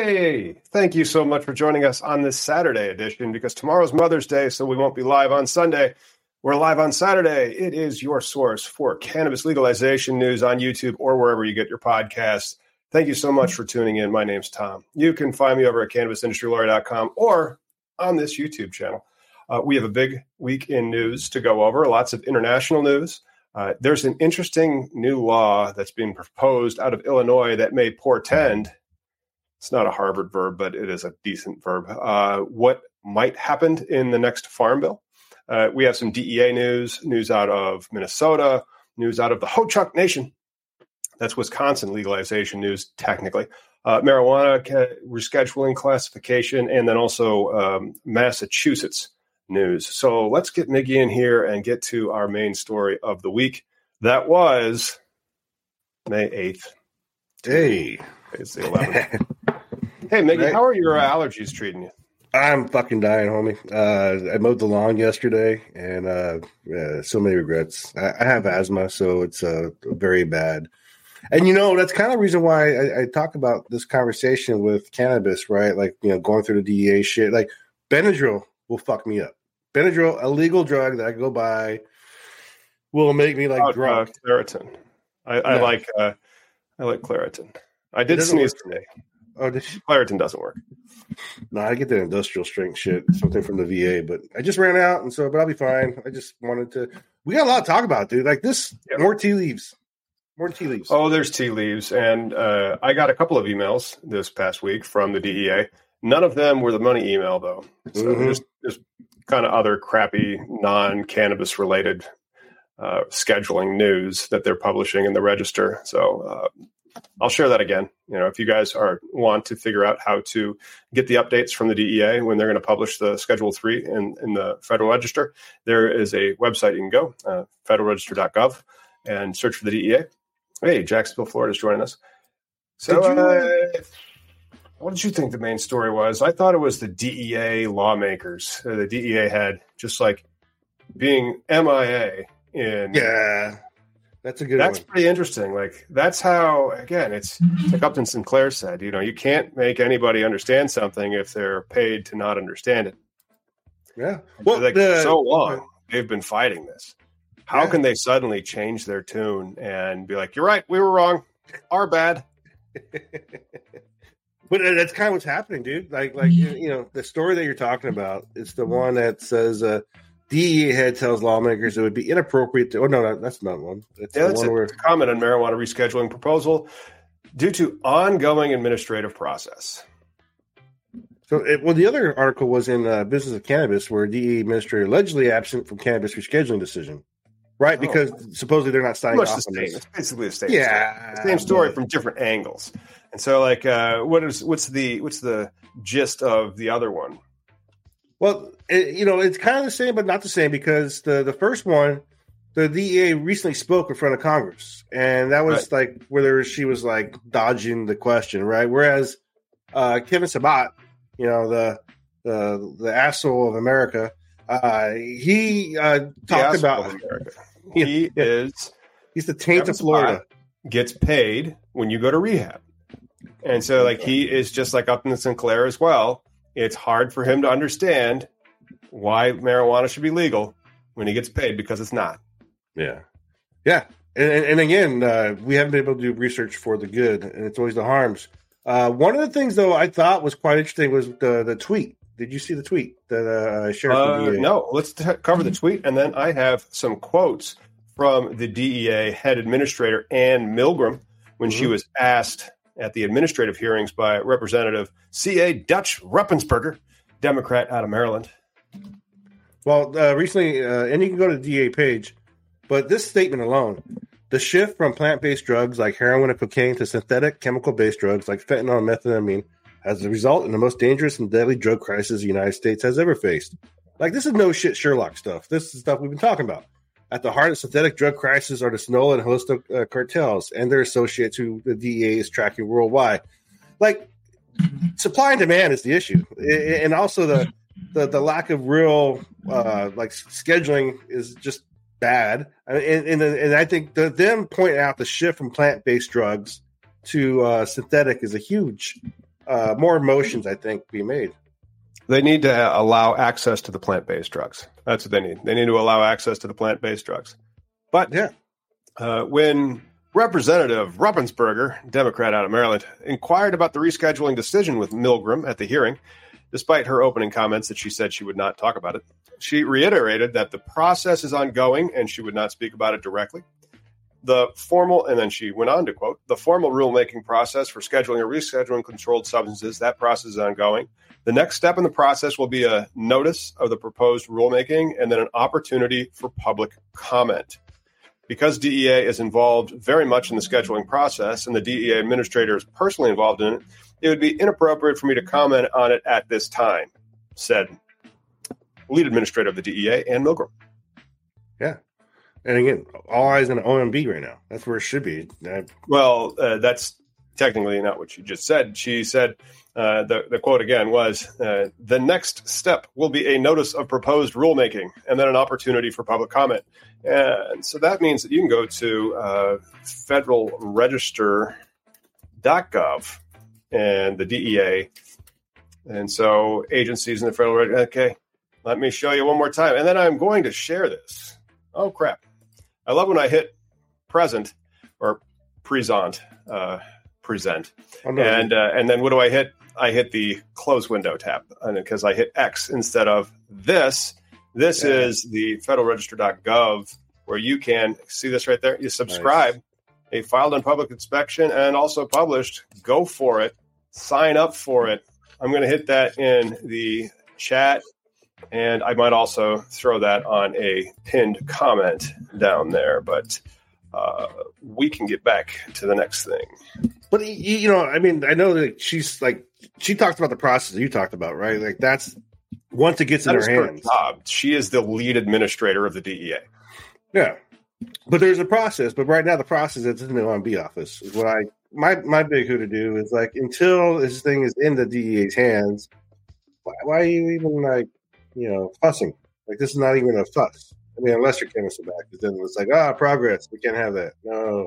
Hey, thank you so much for joining us on this Saturday edition because tomorrow's Mother's Day, so we won't be live on Sunday. We're live on Saturday. It is your source for cannabis legalization news on YouTube or wherever you get your podcasts. Thank you so much for tuning in. My name's Tom. You can find me over at CannabisIndustryLawyer.com or on this YouTube channel. We have a big week in news to go over, lots of international news. There's an interesting new law that's being proposed out of Illinois that may portend, it's not a Harvard verb, but it is a decent verb, what might happen in the next farm bill. We have some DEA news out of Minnesota, news out of the Ho-Chunk Nation. That's Wisconsin legalization news, technically. Marijuana rescheduling classification, and then also Massachusetts news. So let's get Miggy in here and get to our main story of the week. That was May 8th. Hey. It's the 11th. Hey, Miggy, how are your allergies treating you? I'm fucking dying, homie. I mowed the lawn yesterday, and so many regrets. I have asthma, so it's very bad. And, that's kind of the reason why I talk about this conversation with cannabis, right? Like, going through the DEA shit. Like, Benadryl will fuck me up. Benadryl, a legal drug that I go buy, will make me drunk. Claritin. I like Claritin. I did sneeze today. Oh, did you? Claritin doesn't work. No, I get the industrial strength shit, something from the VA, but I just ran out, but I'll be fine. I just wanted to. We got a lot to talk about, dude. Like this, more tea leaves. More tea leaves. Oh, there's tea leaves, and I got a couple of emails this past week from the DEA. None of them were the money email, though. So just kind of other crappy non-cannabis related scheduling news that they're publishing in the Register. So I'll share that again. If you guys want to figure out how to get the updates from the DEA when they're going to publish the Schedule 3 in the Federal Register, there is a website you can go, federalregister.gov, and search for the DEA. Hey, Jacksonville, Florida is joining us. So what did you think the main story was? I thought it was the DEA lawmakers. The DEA had just like being MIA in... Yeah. That's a good one. That's pretty interesting. Like, that's how, again, it's like Upton Sinclair said, you can't make anybody understand something if they're paid to not understand it. Yeah. Well, so long, they've been fighting this. How can they suddenly change their tune and be like, you're right, we were wrong. Our bad. But that's kind of what's happening, dude. Like the story that you're talking about is the one that says, DEA head tells lawmakers it would be inappropriate to. Oh no, that's not one. It's a comment on marijuana rescheduling proposal due to ongoing administrative process. So, the other article was in Business of Cannabis, where DEA administrator allegedly absent from cannabis rescheduling decision, right? Because supposedly they're not signing off on this. It's basically the same. Yeah, story. Same story from different angles. And so, what's the gist of the other one? Well, it's kind of the same, but not the same, because the first one, the DEA recently spoke in front of Congress, and that was whether she was dodging the question, right? Whereas Kevin Sabat, the asshole of America, he talked about America. He's the taint of Florida. Gets paid when you go to rehab, and so he is just like Upton Sinclair as well. It's hard for him to understand why marijuana should be legal when he gets paid, because it's not. Yeah. Yeah. And again, we haven't been able to do research for the good, and it's always the harms. One of the things, though, I thought was quite interesting was the tweet. Did you see the tweet that I shared with the DEA? No. Let's cover the tweet, and then I have some quotes from the DEA head administrator, Ann Milgram, when she was asked at the administrative hearings by Representative C.A. Dutch Ruppensperger, Democrat out of Maryland. Well, recently, and you can go to the DEA page, but this statement alone, the shift from plant-based drugs like heroin and cocaine to synthetic chemical-based drugs like fentanyl and methamphetamine has resulted in the most dangerous and deadly drug crisis the United States has ever faced. This is no shit Sherlock stuff. This is stuff we've been talking about. At the heart of synthetic drug crisis are the Sinaloa and Jalisco cartels and their associates who the DEA is tracking worldwide. Supply and demand is the issue, and also the lack of real scheduling is just bad. And I think them pointing out the shift from plant-based drugs to synthetic is a huge more motions, I think, be made. They need to allow access to the plant-based drugs. That's what they need. They need to allow access to the plant-based drugs. But when Representative Ruppensberger, Democrat out of Maryland, inquired about the rescheduling decision with Milgram at the hearing, despite her opening comments that she said she would not talk about it, she reiterated that the process is ongoing and she would not speak about it directly. And then she went on to quote, the formal rulemaking process for scheduling or rescheduling controlled substances, that process is ongoing. The next step in the process will be a notice of the proposed rulemaking and then an opportunity for public comment. Because DEA is involved very much in the scheduling process and the DEA administrator is personally involved in it, it would be inappropriate for me to comment on it at this time, said lead administrator of the DEA, Ann Milgram. Yeah. And again, all eyes on OMB right now. That's where it should be. That's technically not what she just said. She said, the quote again was, the next step will be a notice of proposed rulemaking and then an opportunity for public comment. And so that means that you can go to federalregister.gov and the DEA. And so agencies in the federal register, okay, let me show you one more time. And then I'm going to share this. Oh, crap. I love when I hit present or present. And then what do I hit? I hit the close window tab because I hit X instead of this. This is the federalregister.gov where you can see this right there. You subscribe, a filed on public inspection and also published. Go for it. Sign up for it. I'm going to hit that in the chat. And I might also throw that on a pinned comment down there. But we can get back to the next thing. But, I know that she talked about the process that you talked about, right? Like that's once it gets in her hands. Job. She is the lead administrator of the DEA. Yeah. But there's a process. But right now the process is in the OMB office. Is what my big who to do is like until this thing is in the DEA's hands, why are you even fussing? Like this is not even a fuss. I mean, unless your chemists are back, because then it's like, progress. We can't have that. No,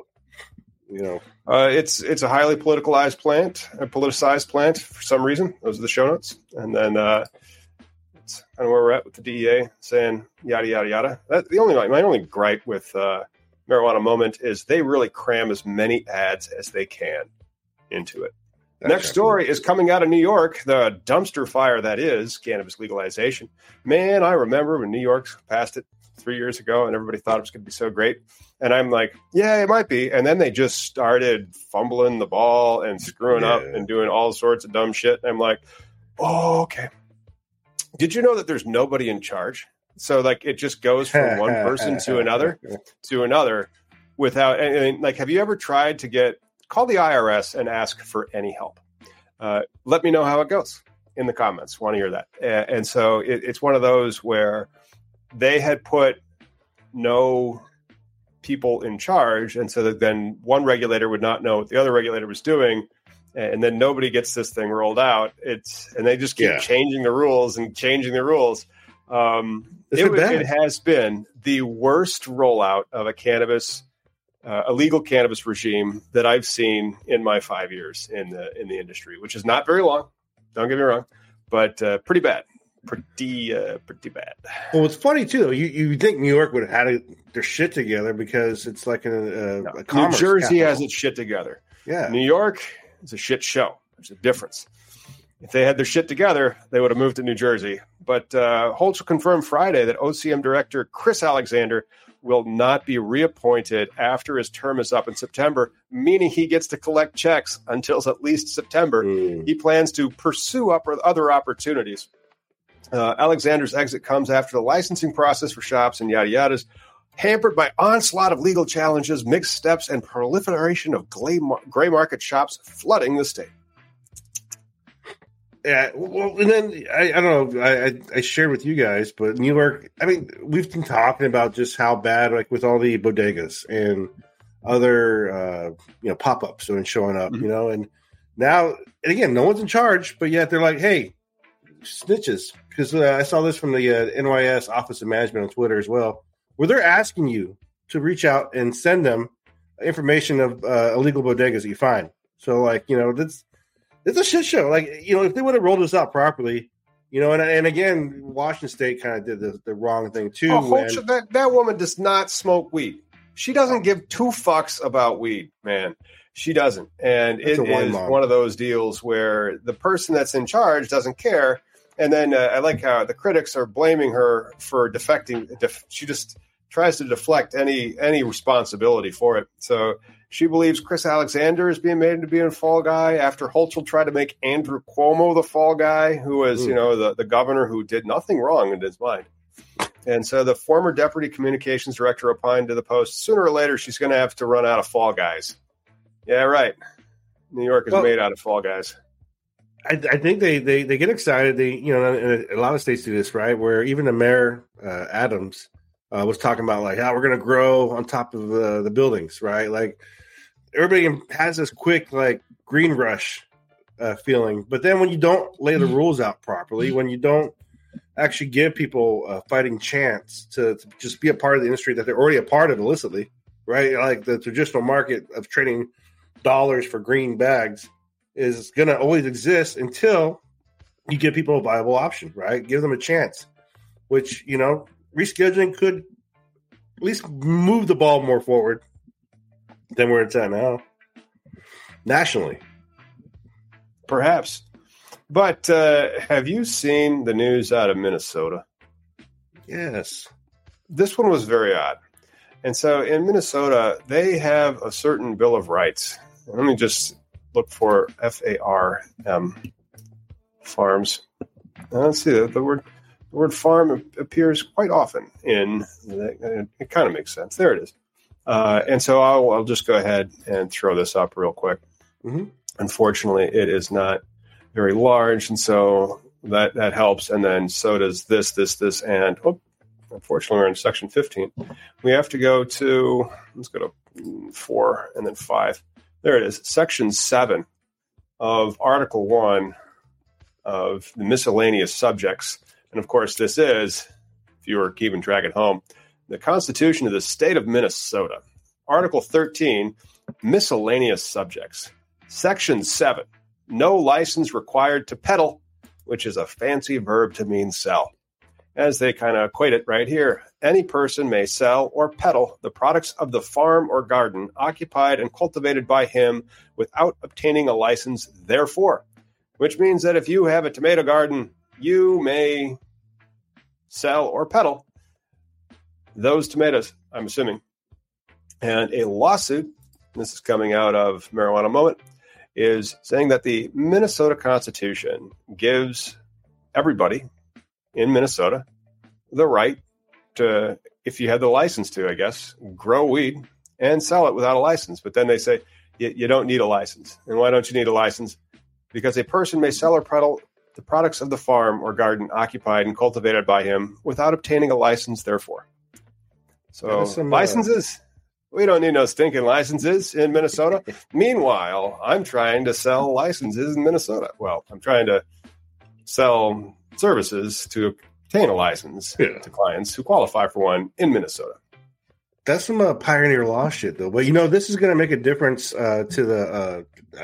it's a highly politicized plant for some reason. Those are the show notes, and then it's kind of where we're at with the DEA saying yada yada yada. My only gripe with Marijuana Moment is they really cram as many ads as they can into it. Next story is coming out of New York, the dumpster fire that is cannabis legalization. Man, I remember when New York passed it 3 years ago and everybody thought it was going to be so great. And I'm like, yeah, it might be. And then they just started fumbling the ball and screwing up and doing all sorts of dumb shit. And I'm like, oh, okay. Did you know that there's nobody in charge? So like it just goes from one person to another without anything. Like, have you ever tried to call the IRS and ask for any help? Let me know how it goes in the comments. Want to hear that. And so it's one of those where they had put no people in charge. And so that then one regulator would not know what the other regulator was doing. And then nobody gets this thing rolled out. And they just keep changing the rules and changing the rules. It has been the worst rollout of a legal cannabis regime that I've seen in my 5 years in the industry, which is not very long. Don't get me wrong, but pretty bad. Pretty bad. Well, it's funny too. You think New York would have had their shit together because it's like a New Jersey has its shit together. Yeah, New York is a shit show. There's a difference. If they had their shit together, they would have moved to New Jersey. But Holtz confirmed Friday that OCM director Chris Alexander will not be reappointed after his term is up in September, meaning he gets to collect checks until at least September. He plans to pursue other opportunities. Alexander's exit comes after the licensing process for shops and yada yadas, hampered by onslaught of legal challenges, mixed steps, and proliferation of gray market shops flooding the state. Yeah, well, and then I don't know. I shared with you guys, but New York. I mean, we've been talking about just how bad, like with all the bodegas and other, pop ups and showing up, and now, and again, no one's in charge, but yet they're like, hey, snitches, because I saw this from the NYS Office of Management on Twitter as well, where they're asking you to reach out and send them information of illegal bodegas that you find. So, like, It's a shit show. Like, if they would have rolled this out properly, and again, Washington State kind of did the wrong thing too. That woman does not smoke weed. She doesn't give two fucks about weed, man. She doesn't. And it is one of those deals where the person that's in charge doesn't care. And then I like how the critics are blaming her for defecting. She just tries to deflect any responsibility for it. So she believes Chris Alexander is being made to be a fall guy after Hochul tried to make Andrew Cuomo the fall guy, who was, the governor who did nothing wrong in his mind. And so the former deputy communications director opined to the Post, sooner or later, she's going to have to run out of fall guys. Yeah, right. New York is made out of fall guys. I think they get excited. A lot of states do this, right? Where even the mayor, Adams, was talking about like how we're going to grow on top of the buildings, right? Like everybody has this quick like green rush feeling, but then when you don't lay the rules out properly, when you don't actually give people a fighting chance to just be a part of the industry that they're already a part of illicitly, right? Like the traditional market of trading dollars for green bags is going to always exist until you give people a viable option, right? Give them a chance, which, rescheduling could at least move the ball more forward than where it's at now, nationally. Perhaps. But have you seen the news out of Minnesota? Yes. This one was very odd. And so in Minnesota, they have a certain Bill of Rights. Let me just look for FARM, farms. Let's see, the word farm appears quite often it kind of makes sense. There it is. And so I'll just go ahead and throw this up real quick. Mm-hmm. Unfortunately, it is not very large, and so that helps. And then so does this, and unfortunately, we're in section 15. We have to go to, let's go to 4 and then 5. There it is, section 7 of Article 1 of the miscellaneous subjects. And of course, this is, if you were keeping track at home, the Constitution of the State of Minnesota. Article 13, miscellaneous subjects. Section 7, no license required to peddle, which is a fancy verb to mean sell. As they kind of equate it right here, any person may sell or peddle the products of the farm or garden occupied and cultivated by him without obtaining a license therefor, which means that if you have a tomato garden, you may sell or peddle those tomatoes, I'm assuming. And a lawsuit, this is coming out of Marijuana Moment, is saying that the Minnesota Constitution gives everybody in Minnesota the right to, if you had the license to, I guess, grow weed and sell it without a license. But then they say you don't need a license. And why don't you need a license? Because a person may sell or peddle the products of the farm or garden occupied and cultivated by him without obtaining a license therefor. So licenses, we don't need no stinking licenses in Minnesota. Meanwhile, I'm trying to sell licenses in Minnesota. Well, I'm trying to sell services to obtain a license to clients who qualify for one in Minnesota. That's some pioneer law shit, though. But, this is going to make a difference to the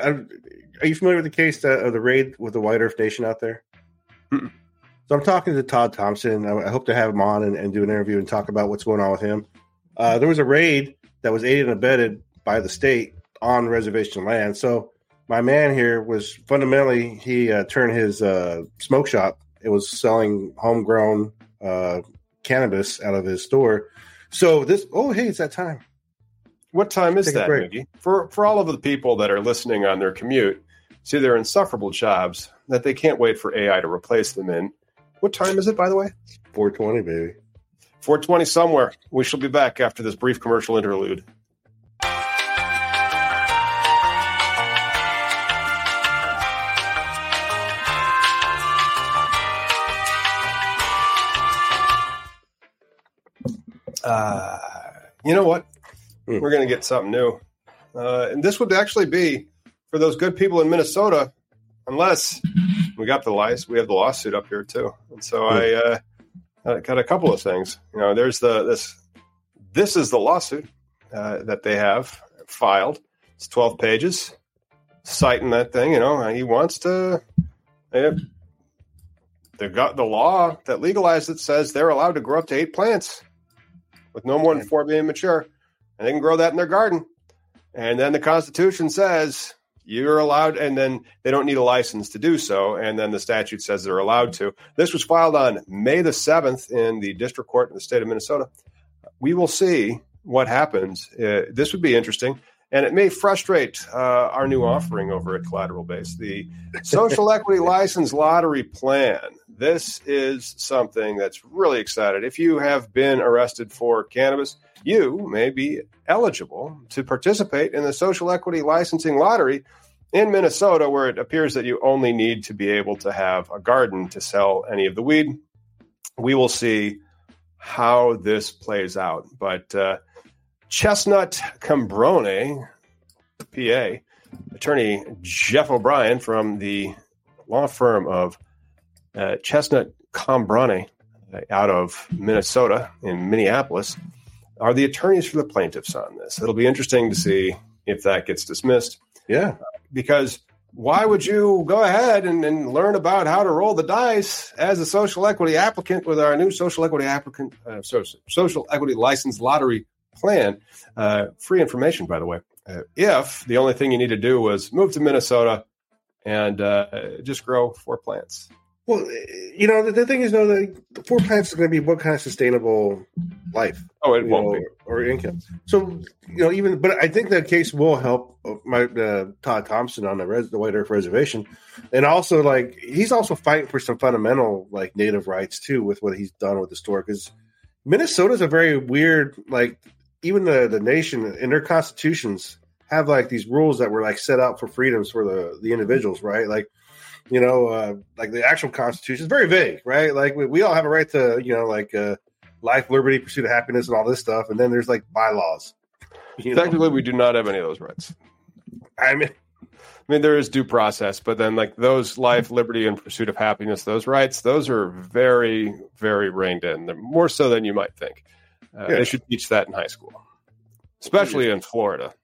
are you familiar with the case of the raid with the White Earth Nation out there? Mm-mm. So I'm talking to Todd Thompson. I hope to have him on and do an interview and talk about what's going on with him. There was a raid that was aided and abetted by the state on reservation land. So my man here was fundamentally, he turned his smoke shop. It was selling homegrown cannabis out of his store. So this, hey, it's that time. What time is that, Mickey? For all of the people that are listening on their commute, see their insufferable jobs that they can't wait for AI to replace them in. What time is it, by the way? 4:20, baby. 4:20 somewhere. We shall be back after this brief commercial interlude. You know what? We're going to get something new. And this would actually be for those good people in Minnesota, unless we got we have the lawsuit up here too. And so I got a couple of things. There's this is the lawsuit that they have filed. It's 12 pages. citing that thing. He wants to. The law that legalized it says they're allowed to grow up to 8 plants with no more than 4 being mature, and they can grow that in their garden. And then the Constitution says you're allowed, and then they don't need a license to do so. And then the statute says they're allowed to. This was filed on May the 7th in the district court in the state of Minnesota. We will see what happens. This would be interesting, and it may frustrate our new offering over at Collateral Base, the Social Equity License Lottery Plan. This is something that's really exciting. If you have been arrested for cannabis, you may be eligible to participate in the Social Equity Licensing Lottery in Minnesota, where it appears that you only need to be able to have a garden to sell any of the weed. We will see how this plays out. But Chestnut Cambrone, PA, attorney Jeff O'Brien from the law firm of Chestnut Cambrone out of Minnesota in Minneapolis, are the attorneys for the plaintiffs on this. It'll be interesting to see if that gets dismissed. Yeah. Because why would you go ahead and learn about how to roll the dice as a social equity applicant with our new social equity license lottery plan? Free information, by the way. If the only thing you need to do was move to Minnesota and just grow 4 plants. Well, the thing is, though, the 4 plants is going to be what kind of sustainable life? Oh, it won't be. Or income. So, but I think that case will help Todd Thompson on the White Earth Reservation. And also, he's also fighting for some fundamental, native rights, too, with what he's done with the store. Because Minnesota's a very weird, even the nation in their constitutions have, these rules that were, set out for freedoms for the individuals, right? The actual Constitution is very vague, right? We all have a right to, life, liberty, pursuit of happiness, and all this stuff. And then there's bylaws. Technically, we do not have any of those rights. I mean, there is due process, but then those life, liberty, and pursuit of happiness, those rights, those are very, very reined in. They're more so than you might think. They should teach that in high school, especially in Florida.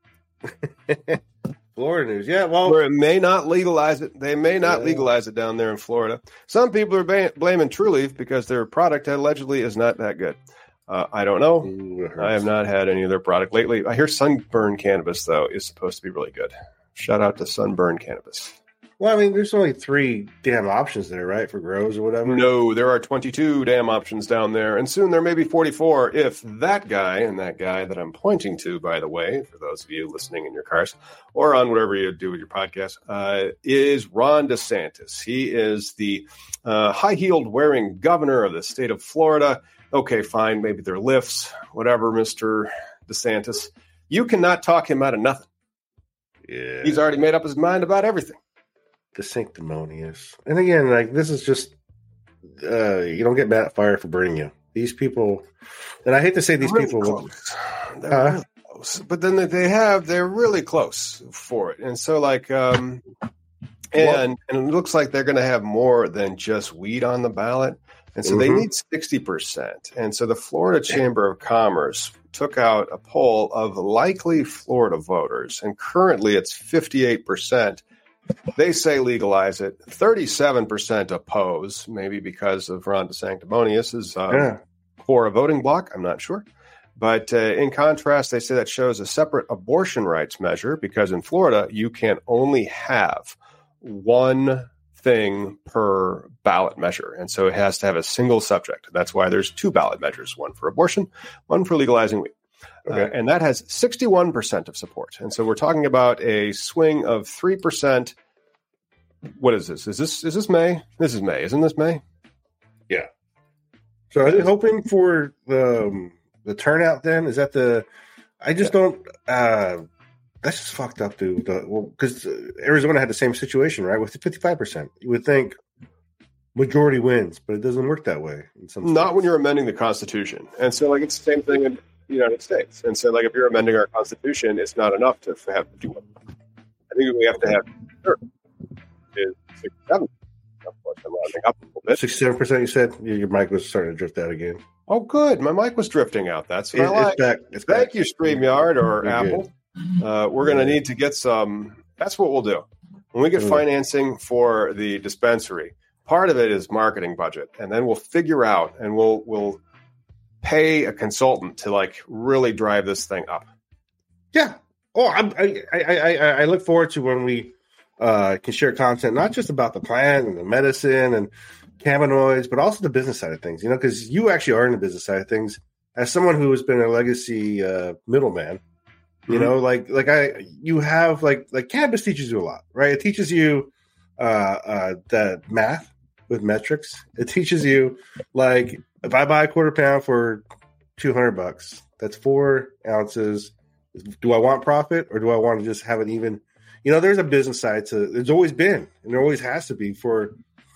Florida news, yeah. Well, where it may not legalize it. They may not legalize it down there in Florida. Some people are blaming True Leaf because their product allegedly is not that good. I don't know. Ooh, I have not had any of their product lately. I hear Sunburn Cannabis, though, is supposed to be really good. Shout out to Sunburn Cannabis. Well, there's only 3 damn options there, right, for grows or whatever? No, there are 22 damn options down there, and soon there may be 44 if that guy, and that guy that I'm pointing to, by the way, for those of you listening in your cars or on whatever you do with your podcast, is Ron DeSantis. He is the high-heeled wearing governor of the state of Florida. Okay, fine, maybe they're lifts, whatever, Mr. DeSantis. You cannot talk him out of nothing. Yeah. He's already made up his mind about everything. The sanctimonious. And again, this is just you don't get mad at fire for burning you. These people, and I hate to say these really people, close. They're really close, but then they're really close for it, and so and it looks like they're going to have more than just weed on the ballot, and so they need 60%, and so the Florida Chamber of Commerce took out a poll of likely Florida voters, and currently it's 58%. They say legalize it. 37% oppose, maybe because of Ron DeSanctimonious' for a voting bloc. I'm not sure. But in contrast, they say that shows a separate abortion rights measure because in Florida, you can only have one thing per ballot measure. And so it has to have a single subject. That's why there's 2 ballot measures, one for abortion, one for legalizing weed. Okay. And that has 61% of support. And so we're talking about a swing of 3%. What is this? Is this May? This is May. Isn't this May? Yeah. So are they hoping for the turnout then? Is that I just don't that's just fucked up, dude. Because Arizona had the same situation, right? With 55%. You would think majority wins, but it doesn't work that way. Not when you're amending the Constitution. And so it's the same thing in the United States. And so if you're amending our Constitution, it's not enough to have 51. I think we have to have 67. Of course, I'm rounding up a little bit. 67%, you said? Your mic was starting to drift out again. Oh, good. My mic was drifting out. That's what I like. It's back. Thank you, StreamYard or Apple. We're going to need to get some That's what we'll do. When we get financing for the dispensary, part of it is marketing budget, and then we'll figure out and we'll pay a consultant to like really drive this thing up. Yeah. Oh, I look forward to when we can share content, not just about the plant and the medicine and cannabinoids, but also the business side of things, because you actually are in the business side of things as someone who has been a legacy middleman, you have like cannabis teaches you a lot, right? It teaches you the math with metrics. It teaches you like, if I buy a quarter pound for $200, that's 4 ounces. Do I want profit or do I want to just have it even? There's a business side to it. There's always been, and there always has to be for,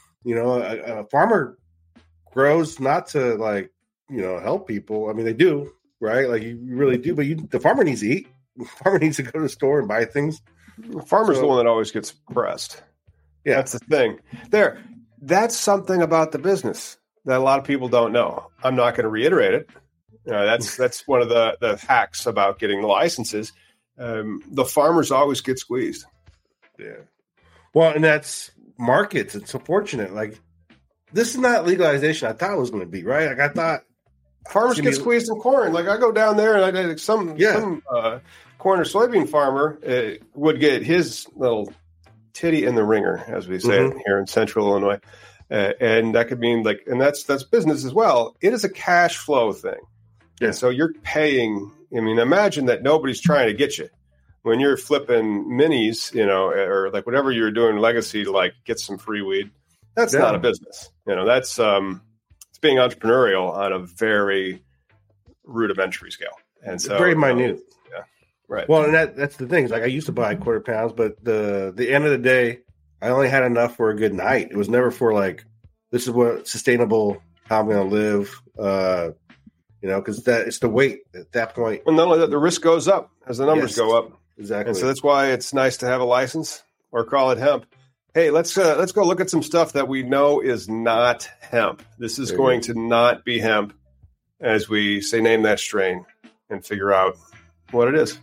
a farmer grows not to like, help people. I mean, they do, right? Like you really do, but the farmer needs to eat. The farmer needs to go to the store and buy things. The farmer's the one that always gets pressed. Yeah, that's the thing. That's something about the business that a lot of people don't know. I'm not going to reiterate it. That's one of the hacks about getting the licenses. The farmers always get squeezed. Yeah. Well, and that's markets. It's unfortunate. Like, this is not legalization I thought it was going to be, right? Like, I thought farmers get squeezed in corn. Like, I go down there and some corn or soybean farmer would get his little titty in the ringer, as we say it here in Central Illinois. And that could mean and that's business as well. It is a cash flow thing. Yeah. And so you're paying. I mean, imagine that nobody's trying to get you when you're flipping minis, or like whatever you're doing legacy to like get some free weed. That's not a business. That's it's being entrepreneurial on a very rudimentary scale. And so very minute. Yeah. Right. Well, and that's the thing. Is like I used to buy quarter pounds, but the end of the day, I only had enough for a good night. It was never for like, this is what sustainable, how I'm going to live. Because it's the weight at that point. Well, not only that, the risk goes up as the numbers go up. Exactly. And so that's why it's nice to have a license or call it hemp. Hey, let's go look at some stuff that we know is not hemp. This is going to not be hemp, as we say, name that strain and figure out what it is.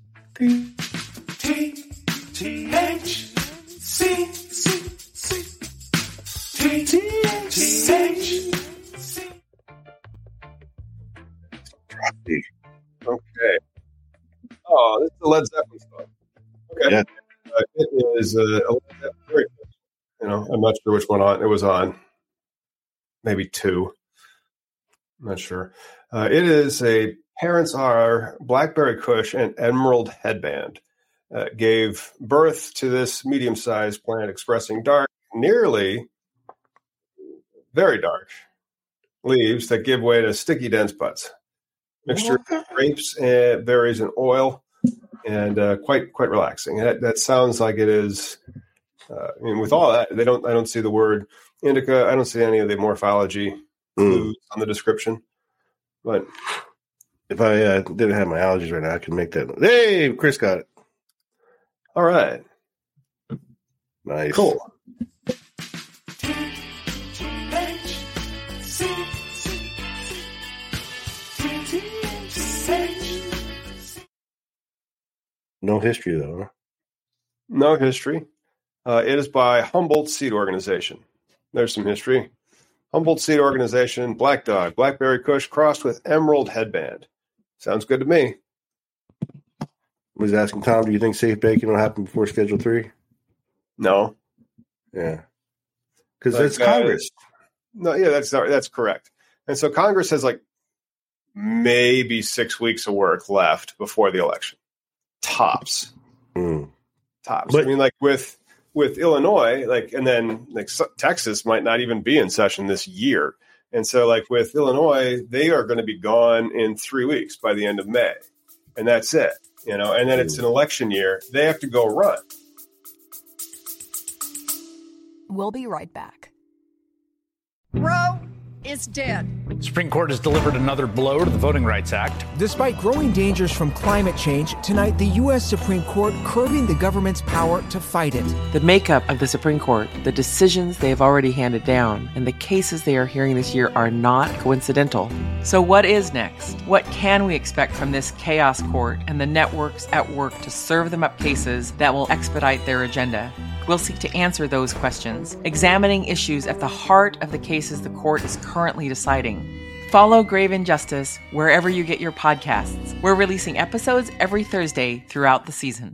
Okay. Oh, this is the Led Zeppelin song. Okay. Yeah. It is a Led Zeppelin. I'm not sure which one it was on. Maybe 2. I'm not sure. It is a Parents Are Blackberry Kush and Emerald Headband. Gave birth to this medium-sized plant expressing dark, nearly very dark leaves that give way to sticky, dense buds. Mixture of grapes and berries and oil, and quite relaxing. That sounds like it is. With all that, I don't see the word indica. I don't see any of the morphology clues on the description. But if I didn't have my allergies right now, I could make that. Hey, Chris got it. All right. Nice. Cool. No history, though, huh? No history. It is by Humboldt Seed Organization. There's some history. Humboldt Seed Organization, Black Dog, Blackberry Kush crossed with Emerald Headband. Sounds good to me. I was asking Tom, do you think safe baking will happen before Schedule 3? No. Yeah. Because it's Congress. No, yeah, that's correct. And so Congress has like maybe 6 weeks of work left before the election. Tops. Tops. But, I mean, like with Illinois, and then Texas might not even be in session this year. And so like with Illinois, they are going to be gone in 3 weeks by the end of May. And that's it, and then it's an election year. They have to go run. We'll be right back. Row, is dead. The Supreme Court has delivered another blow to the Voting Rights Act. Despite growing dangers from climate change, tonight the U.S. Supreme Court curbing the government's power to fight it. The makeup of the Supreme Court, the decisions they have already handed down, and the cases they are hearing this year are not coincidental. So what is next? What can we expect from this chaos court and the networks at work to serve them up cases that will expedite their agenda? We'll seek to answer those questions, examining issues at the heart of the cases the court is currently deciding. Follow Grave Injustice wherever you get your podcasts. We're releasing episodes every Thursday throughout the season.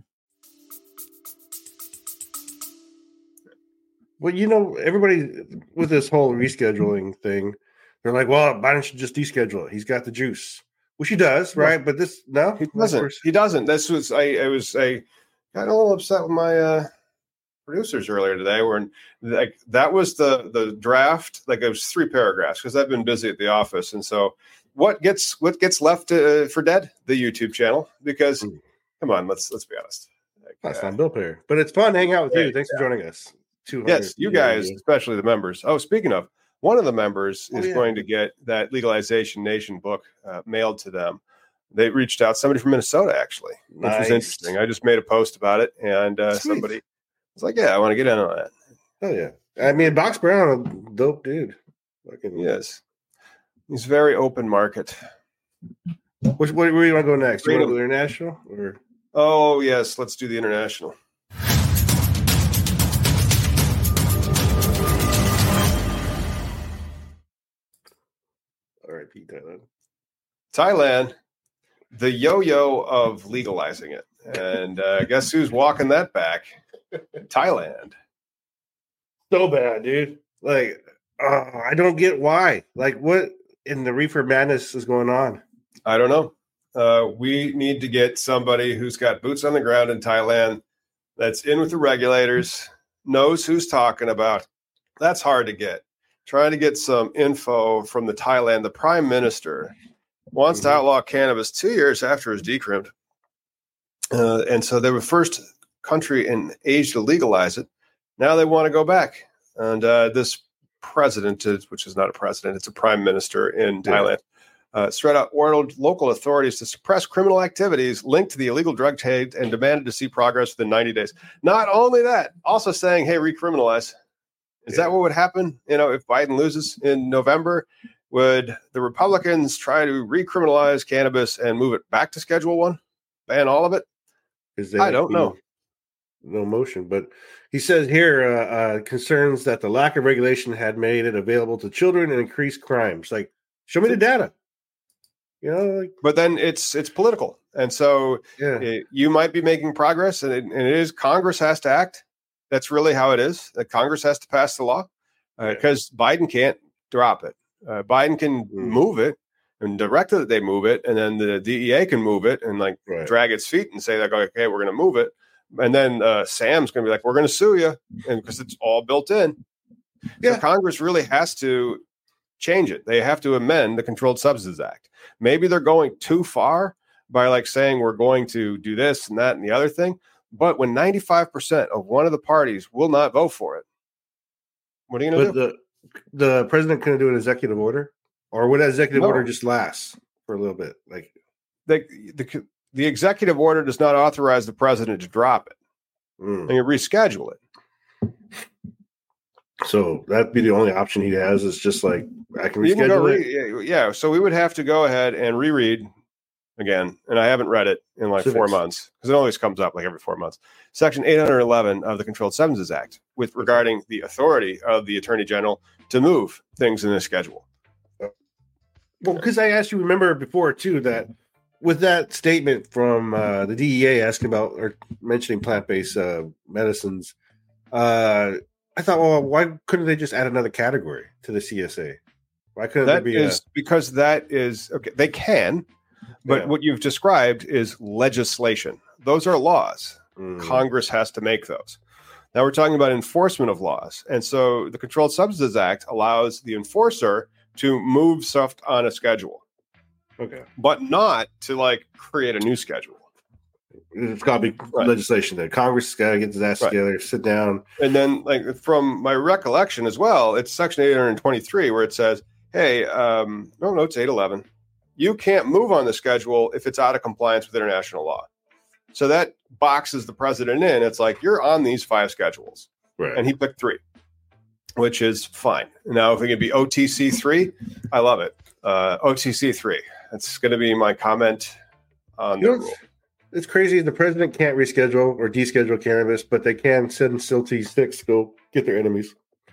Well, everybody with this whole rescheduling thing, they're like, well, Biden should just deschedule it. He's got the juice, which he does, right? But this, no? He doesn't. He doesn't. This was, I got a little upset with my producers earlier today, where like that was the draft, like it was 3 paragraphs, because I've been busy at the office, and so what gets left for dead? The YouTube channel, because come on, let's be honest. That's not bill payer, but it's fun to hang out with you. Thanks for joining us. Yes, you guys, especially the members. Oh, speaking of, one of the members is going to get that Legalization Nation book mailed to them. They reached out, somebody from Minnesota, actually, which was interesting. I just made a post about it, and somebody was like, yeah, I want to get in on that. Oh, yeah. I mean, Box Brown, a dope dude. Yes. He's very open market. Where do you want to go next? You want to go international? Or? Oh, yes. Let's do the international. All right, Pete, Thailand, the yo-yo of legalizing it. And guess who's walking that back? Thailand. So bad, dude. Like, I don't get why. Like, what in the reefer madness is going on? I don't know. We need to get somebody who's got boots on the ground in Thailand, that's in with the regulators, knows who's talking about. That's hard to get. Trying to get some info from Thailand. The prime minister wants to outlaw cannabis 2 years after it was decrimmed. And so they were first country in Asia to legalize it. Now they want to go back. And this president, which is not a president, it's a prime minister in Thailand, straight out ordered local authorities to suppress criminal activities linked to the illegal drug trade and demanded to see progress within 90 days. Not only that, also saying, hey, recriminalize. Is that what would happen? If Biden loses in November, would the Republicans try to recriminalize cannabis and move it back to Schedule 1? Ban all of it? I don't know. No motion, but he says here concerns that the lack of regulation had made it available to children and increased crimes. Like, show me the data. But then it's political, and so you might be making progress, and it is Congress has to act. That's really how it is. Congress has to pass the law because Biden can't drop it. Biden can move it and direct that they move it, and then the DEA can move it and drag its feet and say, okay, we're going to move it. And then Sam's going to be like, we're going to sue you, and because it's all built in. Yeah. So Congress really has to change it. They have to amend the Controlled Substances Act. Maybe they're going too far by saying we're going to do this and that and the other thing. But when 95% of one of the parties will not vote for it, what are you going to do? The president couldn't do an executive order, or would that executive order just last for a little bit? Like the executive order does not authorize the president to drop it and you reschedule it. So that'd be the only option he has is just I can reschedule it. So we would have to go ahead and reread again, and I haven't read it in 4 months because it always comes up every 4 months. Section 811 of the Controlled Substances Act, regarding the authority of the Attorney General to move things in the schedule. Well, because I asked you, remember before too, that with that statement from the DEA asking about or mentioning plant-based medicines, I thought, well, why couldn't they just add another category to the CSA? Why couldn't there be because that is okay. They can. But what you've described is legislation. Those are laws. Congress has to make those. Now we're talking about enforcement of laws. And so the Controlled Substances Act allows the enforcer to move stuff on a schedule. Okay. But not to create a new schedule. It's got to be legislation that Congress has got to get his ass together, sit down. And then from my recollection as well, it's Section 823 where it says, hey, no, it's 8/11. You can't move on the schedule if it's out of compliance with international law. So that boxes the president in. It's like, you're on these 5 schedules. Right. And he picked 3, which is fine. Now, if it could be OTC 3, I love it. OTC 3. That's going to be my comment on the rule. It's crazy. The president can't reschedule or deschedule cannabis, but they can send SEAL Team 6 to go get their enemies.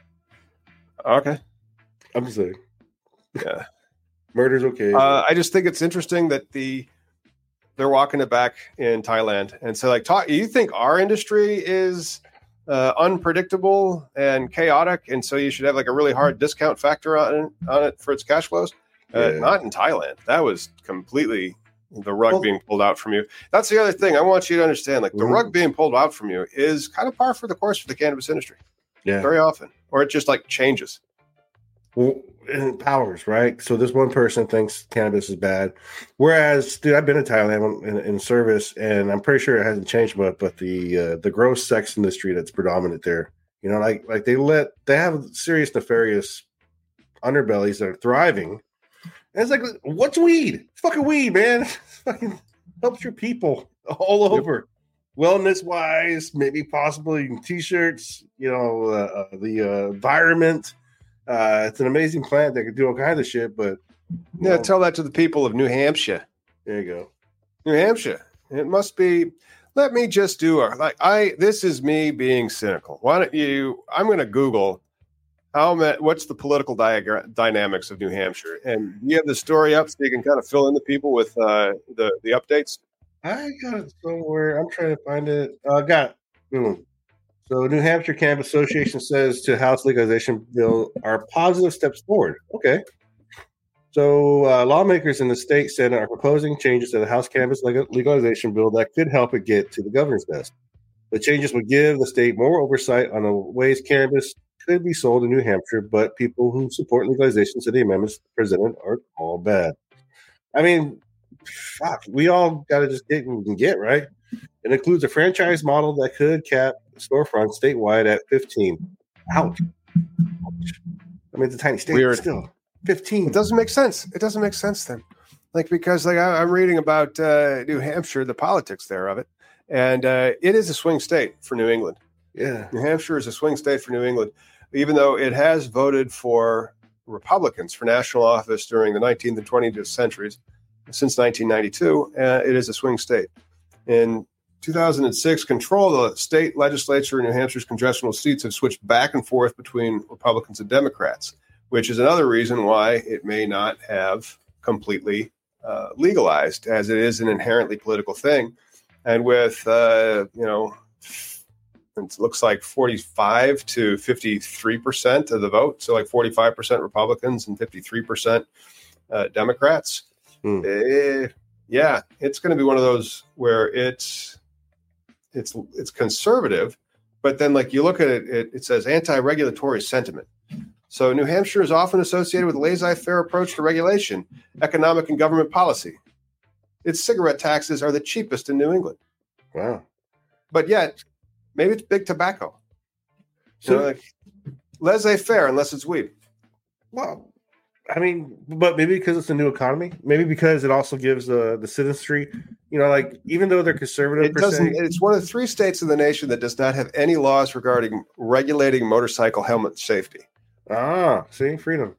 Okay. I'm just saying. Yeah. Murder's okay. I just think it's interesting that they're walking it back in Thailand. And so, like, you think our industry is unpredictable and chaotic, and so you should have like a really hard discount factor on it for its cash flows? Not in Thailand. That was completely the rug being pulled out from you. That's the other thing I want you to understand. Like, the rug being pulled out from you is kind of par for the course for the cannabis industry. Yeah. Very often. Or it just like changes. Well, and powers, right? So this one person thinks cannabis is bad. Whereas, dude, I've been in Thailand in service, and I'm pretty sure it hasn't changed much, but the gross sex industry that's predominant there, you know, like they have serious nefarious underbellies that are thriving. And it's like, what's weed? It's fucking weed, man. It fucking helps your people all over. Wellness wise, maybe possibly t-shirts, you know, the environment. It's an amazing plant that can do all kinds of shit, but yeah, tell that to the people of New Hampshire. There you go. New Hampshire. It must be. Let me just do this is me being cynical. Why don't you? I'm going to Google what's the political dynamics of New Hampshire, and you have the story up so you can kind of fill in the people with the updates. I got it somewhere. I'm trying to find it. Got it. Boom. So, New Hampshire Cannabis Association says to House legalization bill are positive steps forward. Okay. So, lawmakers in the state Senate are proposing changes to the House cannabis legalization bill that could help it get to the governor's desk. The changes would give the state more oversight on the ways cannabis could be sold in New Hampshire, but people who support legalization to the amendments presented are all bad. I mean, fuck, we all got to just get what we can get, right? It includes a franchise model that could cap storefronts statewide at 15. Ouch. I mean, it's a tiny state. Weird. Still 15. It doesn't make sense. It doesn't make sense then. Like, because like I'm reading about New Hampshire, the politics there of it, and it is a swing state for New England. Yeah. New Hampshire is a swing state for New England, even though it has voted for Republicans for national office during the 19th and 20th centuries. Since 1992, it is a swing state. In 2006, control of the state legislature in New Hampshire's congressional seats have switched back and forth between Republicans and Democrats, which is another reason why it may not have completely legalized, as it is an inherently political thing. And with, it looks like 45 to 53% of the vote, so like 45% Republicans and 53% Democrats. Yeah, it's going to be one of those where it's conservative, but then like you look at it, it says anti-regulatory sentiment. So New Hampshire is often associated with a laissez-faire approach to regulation, economic and government policy. Its cigarette taxes are the cheapest in New England. Wow. But yet, maybe it's big tobacco. So like laissez-faire unless it's weed. Well, I mean, but maybe because it's a new economy, maybe because it also gives the citizenry, like even though they're conservative, it's one of the 3 states in the nation that does not have any laws regarding regulating motorcycle helmet safety. Ah, see, freedom.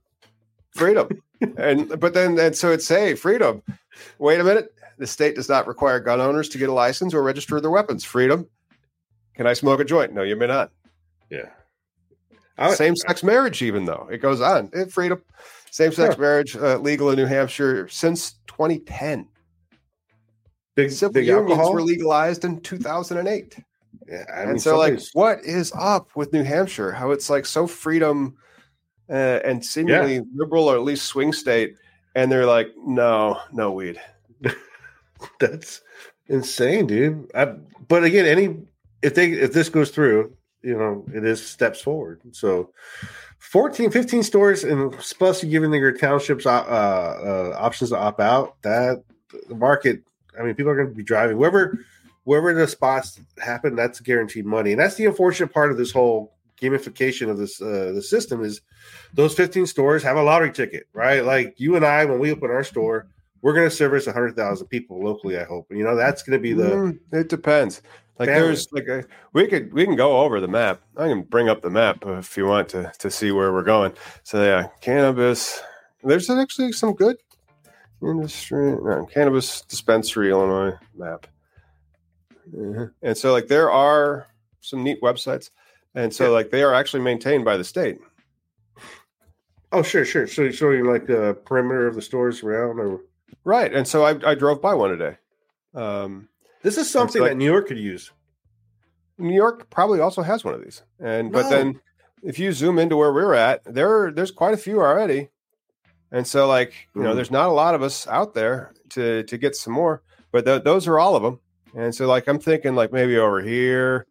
And so it's, hey, freedom. Wait a minute. The state does not require gun owners to get a license or register their weapons. Freedom. Can I smoke a joint? No, you may not. Yeah. Same-sex marriage, even though it goes on. Freedom. Same-sex marriage legal in New Hampshire since 2010. Civil unions alcohol were legalized in 2008. Yeah, and so, like, what is up with New Hampshire? How it's like so freedom and seemingly liberal, or at least swing state, and they're like, no weed. That's insane, dude. But again, if this goes through, it is steps forward. So 15 stores, and plus you're giving your townships options to opt out. That the market, I mean, people are going to be driving wherever the spots happen. That's guaranteed money, and that's the unfortunate part of this whole gamification of this the system is those 15 stores have a lottery ticket, right? Like you and I, when we open our store, we're going to service 100,000 people locally. I hope, that's going to be the. It depends. Like there's we can go over the map. I can bring up the map if you want to see where we're going. So yeah, cannabis. There's actually some good industry. Cannabis dispensary Illinois map. And so like there are some neat websites, and so like they are actually maintained by the state. Oh sure. So showing like the perimeter of the stores around, or right. And so I drove by one today. This is something that New York could use. New York probably also has one of these, but then if you zoom into where we're at, there's quite a few already, and so like there's not a lot of us out there to get some more, but those are all of them. And so, like, I'm thinking, like, maybe over here.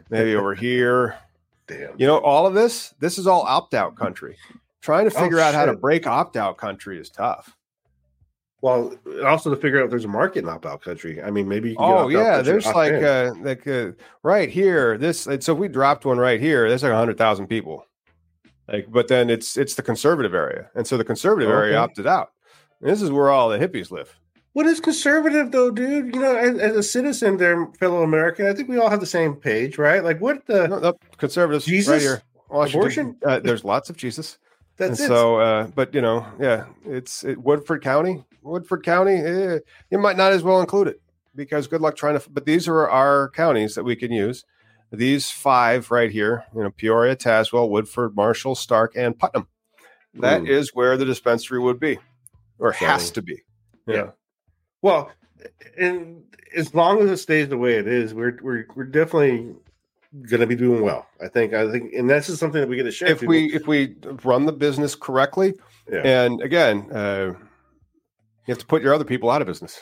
Damn. All of this is all opt-out country. Trying to figure out how to break opt-out country is tough. Well, also to figure out if there's a market in opt-out country. I mean, maybe you can get there's right here. So if we dropped one right here, there's like 100,000 people. Like, but then it's the conservative area. And so the conservative area opted out. And this is where all the hippies live. What is conservative, though, dude? As a citizen, there, fellow American, I think we all have the same page, right? Like, what the conservatives? Jesus, right here. Abortion. There's lots of Jesus. That's it. So, but it's Woodford County. You might not as well include it because good luck trying to. But these are our counties that we can use. These 5 right here. Peoria, Tazewell, Woodford, Marshall, Stark, and Putnam. That is where the dispensary would be, or has to be. Yeah. Well, and as long as it stays the way it is, we're definitely going to be doing well. I think, and this is something that we get to share. If we run the business correctly, and again, you have to put your other people out of business.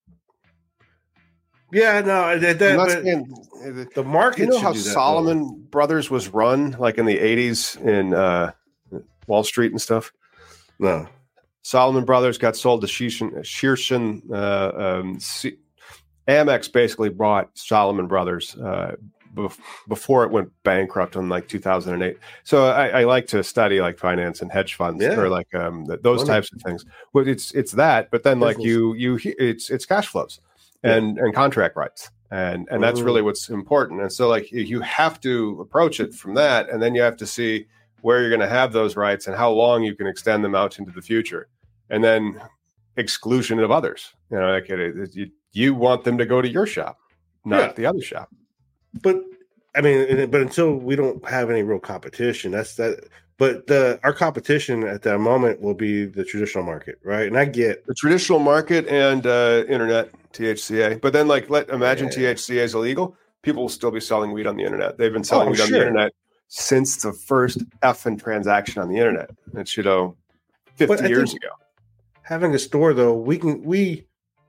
Yeah, no, the market. You know how Solomon Brothers was run, like in the '80s in Wall Street and stuff? No. Solomon Brothers got sold to Shearson. Amex basically bought Solomon Brothers before it went bankrupt in like 2008. So I like to study like finance and hedge funds or like those types of things. Well, it's that, but then like it's cash flows and contract rights, and that's really what's important. And so like you have to approach it from that, and then you have to see where you're going to have those rights and how long you can extend them out into the future. And then exclusion of others. You want them to go to your shop, not the other shop. But I mean, but until we don't have any real competition, that's that. But our competition at that moment will be the traditional market, right? And I get the traditional market and internet THCA. But then, imagine THCA is illegal. People will still be selling weed on the internet. They've been selling weed on the internet since the first effing transaction on the internet. It's 50 years ago. Having a store, though, we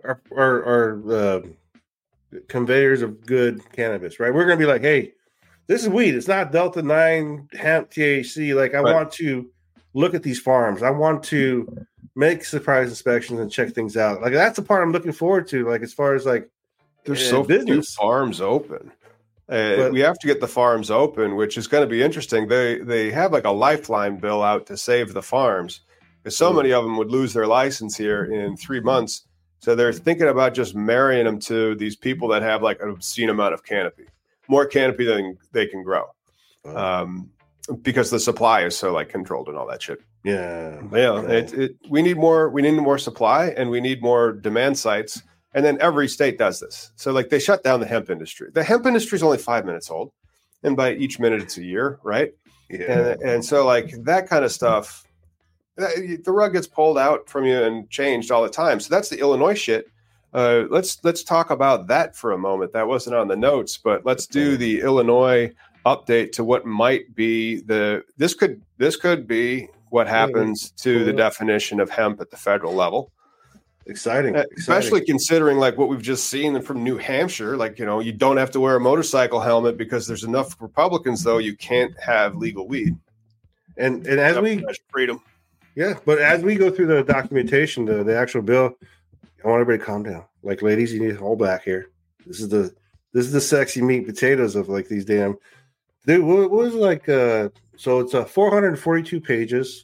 are conveyors of good cannabis, right? We're going to be like, hey, this is weed. It's not Delta 9 hemp THC. Like, I want to look at these farms. I want to make surprise inspections and check things out. Like, that's the part I'm looking forward to. Like, as far as like, there's so few farms open. We have to get the farms open, which is going to be interesting. They have like a lifeline bill out to save the farms. Because so many of them would lose their license here in 3 months. So they're thinking about just marrying them to these people that have like an obscene amount of canopy, more canopy than they can grow, because the supply is so like controlled and all that shit. Yeah. We need more supply, and we need more demand sites. And then every state does this. So like they shut down the hemp industry. The hemp industry is only 5 minutes old, and by each minute it's a year, right? Yeah. And so like that kind of stuff. The rug gets pulled out from you and changed all the time. So that's the Illinois shit. Let's talk about that for a moment. That wasn't on the notes, but let's do the Illinois update to what might be this could be what happens to the definition of hemp at the federal level. Exciting. Especially considering like what we've just seen from New Hampshire. Like, you don't have to wear a motorcycle helmet because there's enough Republicans, though, you can't have legal weed. And as we freedom. Yeah, but as we go through the documentation, the actual bill, I want everybody to calm down. Like, ladies, you need to hold back here. This is the sexy meat potatoes of like these damn Dude, what was it like? So it's 442 pages.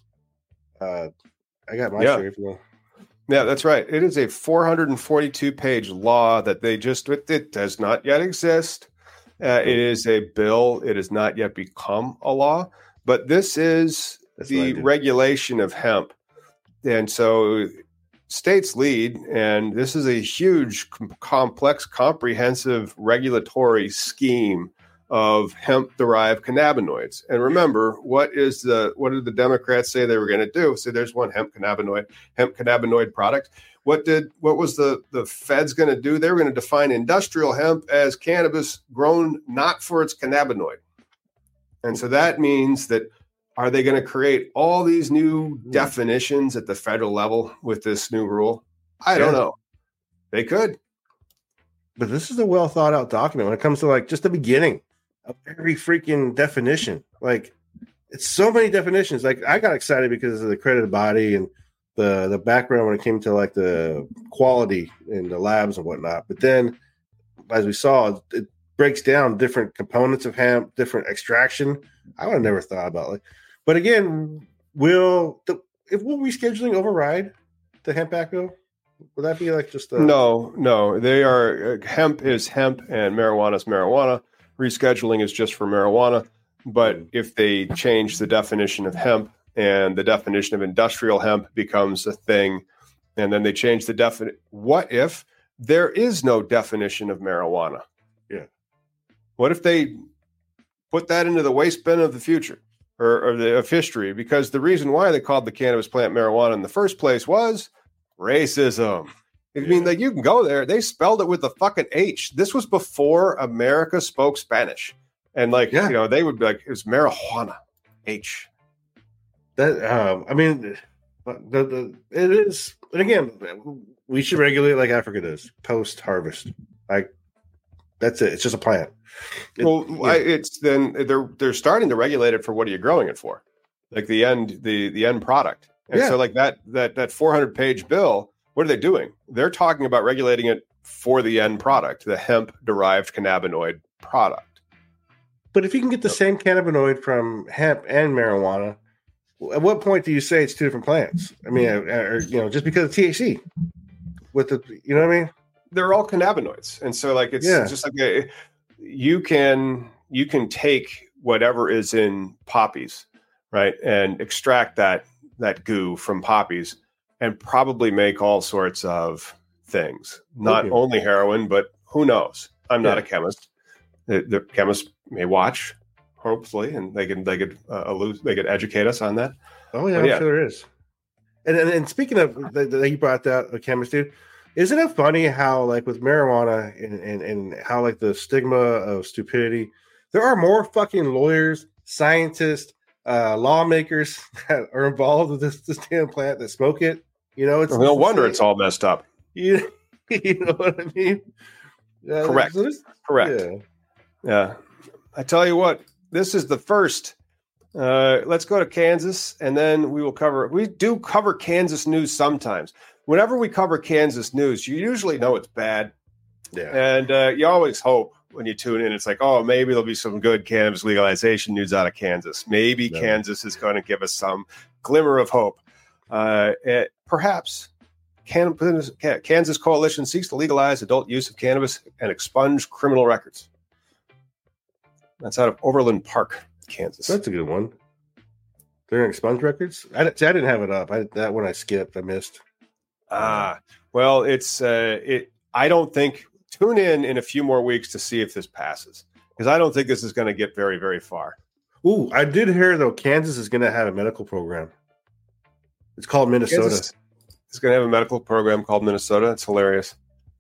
I got my share if you want. Yeah, that's right. It is a 442-page law that it does not yet exist. It is a bill. It has not yet become a law, but this is the regulation of hemp. And so states lead, and this is a huge, complex, comprehensive regulatory scheme of hemp-derived cannabinoids. And remember, what did the Democrats say they were going to do? So there's one hemp cannabinoid product. What was the feds going to do? They were going to define industrial hemp as cannabis grown not for its cannabinoid. And so that means that, are they going to create all these new definitions at the federal level with this new rule? I don't know. They could. But this is a well thought out document when it comes to like just the beginning of every freaking definition. Like, it's so many definitions. Like, I got excited because of the accredited body and the background when it came to like the quality in the labs and whatnot. But then, as we saw, it breaks down different components of hemp, different extraction. I would have never thought about it. But again, will rescheduling override the hemp act bill? Will that be like just No. They are hemp is hemp and marijuana is marijuana. Rescheduling is just for marijuana. But if they change the definition of hemp and the definition of industrial hemp becomes a thing, and then they change the definition, what if there is no definition of marijuana? Yeah. What if they put that into the waste bin of the future or of history? Because the reason why they called the cannabis plant marijuana in the first place was racism. I mean, like, you can go there. They spelled it with the fucking H. This was before America spoke Spanish. And they would be like, it's marijuana, H. That, I mean, it is, and again, we should regulate like Africa does, post-harvest. Like, that's it. It's just a plant. It's then they're starting to regulate it for what are you growing it for? Like the end product. And so like that 400-page bill, what are they doing? They're talking about regulating it for the end product, the hemp-derived cannabinoid product. But if you can get the same cannabinoid from hemp and marijuana, at what point do you say it's two different plants? I mean, just because of THC with the, you know what I mean? They're all cannabinoids. And so like, it's just like you can take whatever is in poppies, right? And extract that goo from poppies and probably make all sorts of things, not only heroin, but who knows? I'm not a chemist. The chemists may watch, hopefully, and they could educate us on that. Oh yeah, I'm sure there is. And speaking of that, you brought that a chemist, dude. Isn't it funny how like with marijuana and how like the stigma of stupidity, there are more fucking lawyers, scientists, lawmakers that are involved with this damn plant that smoke it. You know, it's no wonder it's all messed up. You know what I mean? Correct. Correct. Yeah. I tell you what, this is the first. Let's go to Kansas, and then we do cover Kansas news sometimes. Whenever we cover Kansas news, you usually know it's bad. Yeah. And you always hope when you tune in, it's like, oh, maybe there'll be some good cannabis legalization news out of Kansas. Maybe Kansas is going to give us some glimmer of hope. Perhaps Kansas coalition seeks to legalize adult use of cannabis and expunge criminal records. That's out of Overland Park, Kansas. That's a good one. They're in expunge records? I didn't have it up. That one I skipped. I missed. Well, it's I don't think. Tune in a few more weeks to see if this passes, because I don't think this is going to get very, very far. Ooh, I did hear though Kansas is going to have a medical program. It's called Minnesota. It's going to have a medical program called Minnesota. It's hilarious.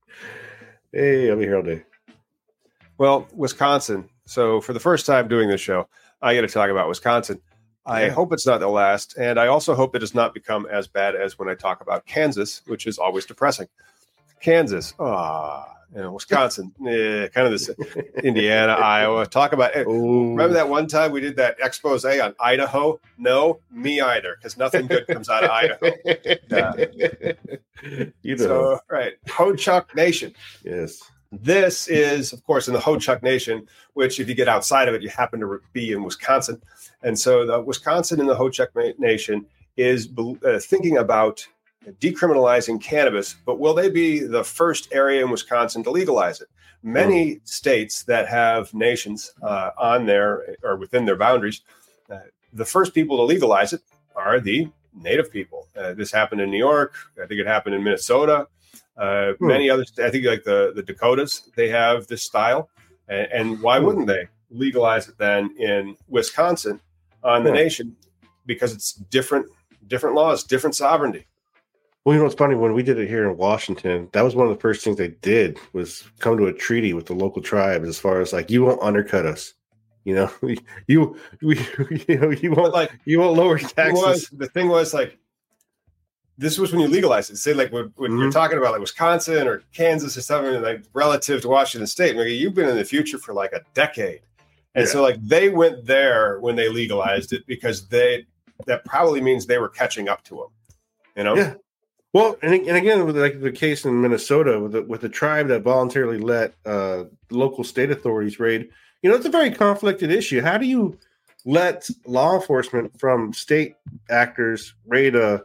Hey, I'll be here all day. Well, Wisconsin. So for the first time doing this show, I got to talk about Wisconsin. I hope it's not the last, and I also hope it does not become as bad as when I talk about Kansas, which is always depressing. Kansas, Wisconsin, kind of this. Indiana, Iowa. Talk about it. Remember that one time we did that expose on Idaho? No, me either, because nothing good comes out of Idaho. You know. So, right, Ho-Chunk Nation. Yes. This is, of course, in the Ho-Chunk Nation, which if you get outside of it, you happen to be in Wisconsin. And so the Wisconsin in the Ho-Chunk Nation is thinking about decriminalizing cannabis, but will they be the first area in Wisconsin to legalize it? Many states that have nations on their or within their boundaries, the first people to legalize it are the native people. This happened in New York. I think it happened in Minnesota. Many others, I think like the Dakotas, they have this style. And why wouldn't they legalize it then in Wisconsin on the nation? Because it's different laws, different sovereignty. Well, what's funny, when we did it here in Washington, that was one of the first things they did was come to a treaty with the local tribes as far as like, you won't undercut us. You know, you won't lower taxes. The thing was like, this was when you legalized it. Say like when you're talking about like Wisconsin or Kansas or something like relative to Washington State, like you've been in the future for like a decade. And so like they went there when they legalized it because that probably means they were catching up to them, you know? Yeah. Well, and again, with like the case in Minnesota with the tribe that voluntarily let local state authorities raid, you know, it's a very conflicted issue. How do you let law enforcement from state actors raid a